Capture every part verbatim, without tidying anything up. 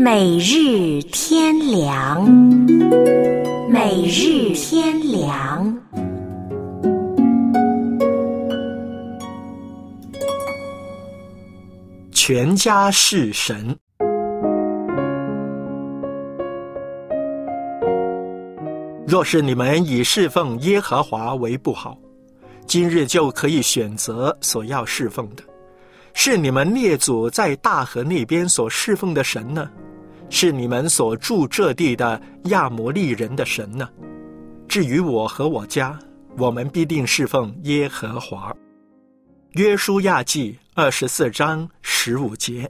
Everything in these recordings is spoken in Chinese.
每日天良，每日天良。 全家事神。若是你们以侍奉耶和华为不好，今日就可以选择所要侍奉的，是你们列祖在大河那边所侍奉的神呢，是你们所住这地的亚摩利人的神呢？至于我和我家，我们必定侍奉耶和华。约书亚记二十四章十五节。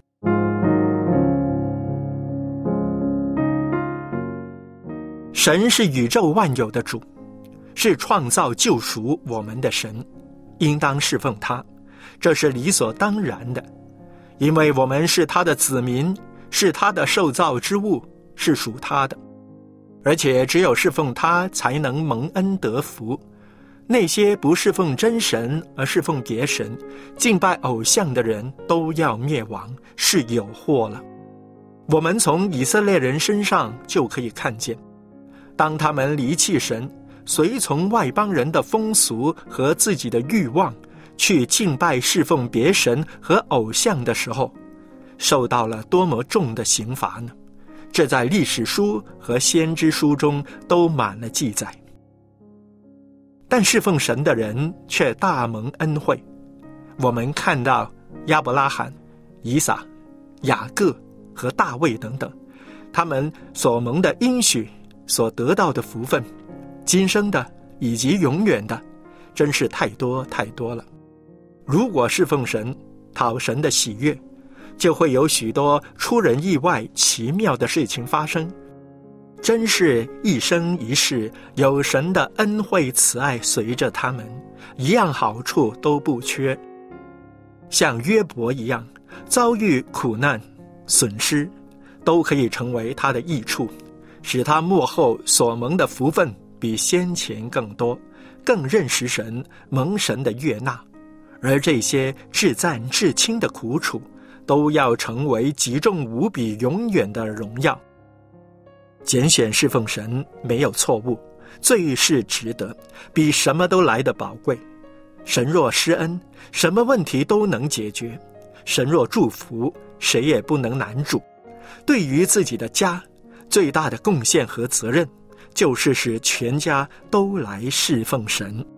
神是宇宙万有的主，是创造救赎我们的神，应当侍奉他，这是理所当然的，因为我们是他的子民，是他的受造之物，是属他的，而且只有侍奉他才能蒙恩得福。那些不侍奉真神而侍奉别神、敬拜偶像的人都要灭亡，是有祸了。我们从以色列人身上就可以看见，当他们离弃神，随从外邦人的风俗和自己的欲望，去敬拜侍奉别神和偶像的时候，受到了多么重的刑罚呢？这在历史书和先知书中都满了记载。但侍奉神的人却大蒙恩惠。我们看到亚伯拉罕、以撒、雅各和大卫等等，他们所蒙的应许，所得到的福分，今生的以及永远的，真是太多太多了。如果侍奉神，讨神的喜悦，就会有许多出人意外奇妙的事情发生，真是一生一世有神的恩惠慈爱随着他们，一样好处都不缺。像约伯一样，遭遇苦难损失，都可以成为他的益处，使他末后所蒙的福分比先前更多，更认识神，蒙神的悦纳。而这些至赞至轻的苦楚，都要成为极重无比永远的荣耀。拣选侍奉神没有错误，最是值得，比什么都来得宝贵。神若施恩，什么问题都能解决；神若祝福，谁也不能难住。对于自己的家，最大的贡献和责任，就是使全家都来侍奉神。